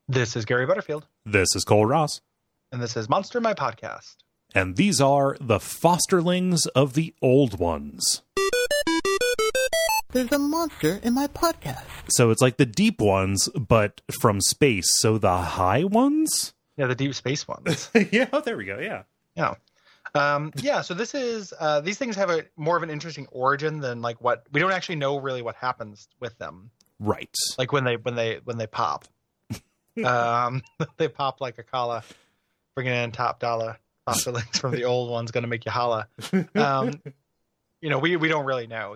This is Gary Butterfield. This is Cole Ross. And this is Monster, my podcast. And these are the fosterlings of the old ones. There's a monster in my podcast. So it's like the deep ones, but from space. So the high ones? Yeah, the deep space ones. Yeah, there we go, yeah. Yeah. So this is, these things have a more of an interesting origin than like what, we don't actually know really what happens with them. Right. Like when they pop. They pop like a kala, bringing in top dollar. Fosterlings from the old ones gonna make you holla. We don't really know.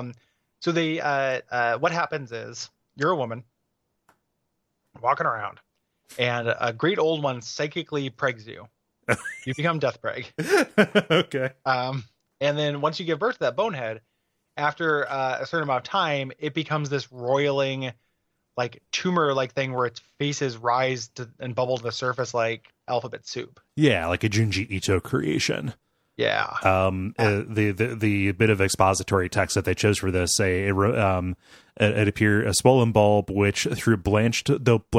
What happens is you're a woman walking around and a great old one psychically pregs you. You become death preg. Okay. And then once you give birth to that bonehead, after a certain amount of time, it becomes this roiling, like tumor-like thing where its faces rise and bubble to the surface like alphabet soup. Yeah, like a Junji Ito creation. Yeah. The bit of expository text that they chose for this say it appeared a swollen bulb which though blanched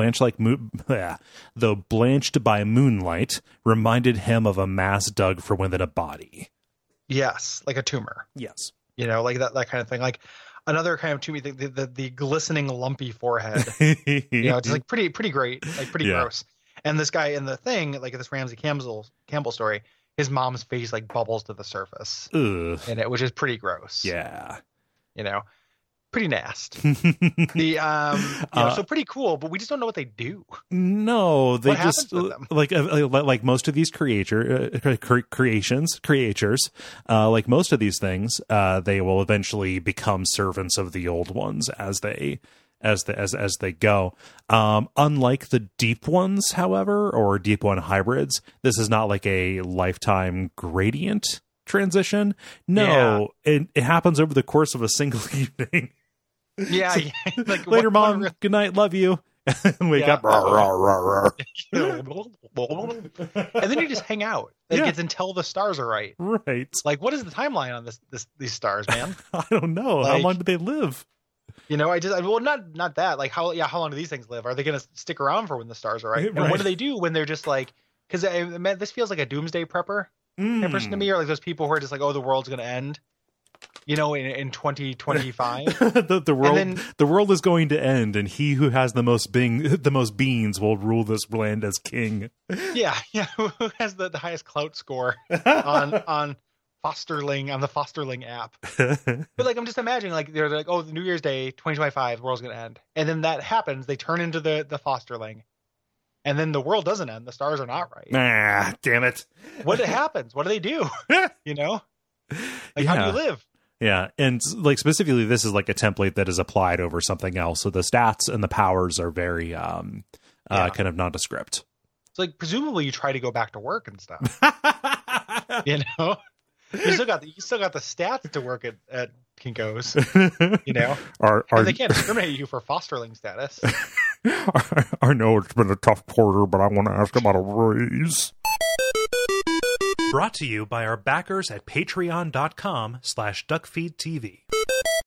by moonlight reminded him of a mass dug from within a body. Like a tumor. Yes. Like that kind of thing. Like another kind of tumor thing, the glistening lumpy forehead. It's like pretty great, like pretty gross. And this guy in the thing, like this Ramsey Campbell story, his mom's face like bubbles to the surface. Ugh. In it, which is pretty gross. Yeah. Pretty nasty. So pretty cool, but we just don't know what they do. No, they what just like most of these creatures, like most of these things, they will eventually become servants of the old ones as they go. Unlike the deep ones, however, or deep one hybrids, this is not like a lifetime gradient transition. No, it happens over the course of a single evening. Yeah. Like later, Mom. Good night. Love you. And wake up. And then you just hang out. It's until the stars are right. Right. Like, what is the timeline on these stars, man? I don't know. How long do they live? Not that. Like, how long do these things live? Are they going to stick around for when the stars are right? And what do they do when they're just like? Because this feels like a doomsday prepper person to me, or like those people who are just like, oh, the world's going to end. In 2025, the world is going to end, and he who has the most beans will rule this land as king. Yeah. Who has the highest clout score on Fosterling, on the Fosterling app? But like, I'm just imagining like they're like, oh, the New Year's Day 2025, the world's gonna end, and then that happens. They turn into the Fosterling, and then the world doesn't end. The stars are not right. Ah, damn it! What happens? What do they do? How do you live? Yeah, and like specifically, this is like a template that is applied over something else. So the stats and the powers are very kind of nondescript. It's like presumably you try to go back to work and stuff. You still got the stats to work at Kinko's. And they can't discriminate you for fosterling status. I know it's been a tough quarter, but I want to ask about a raise. Brought to you by our backers at patreon.com/duckfeedtv.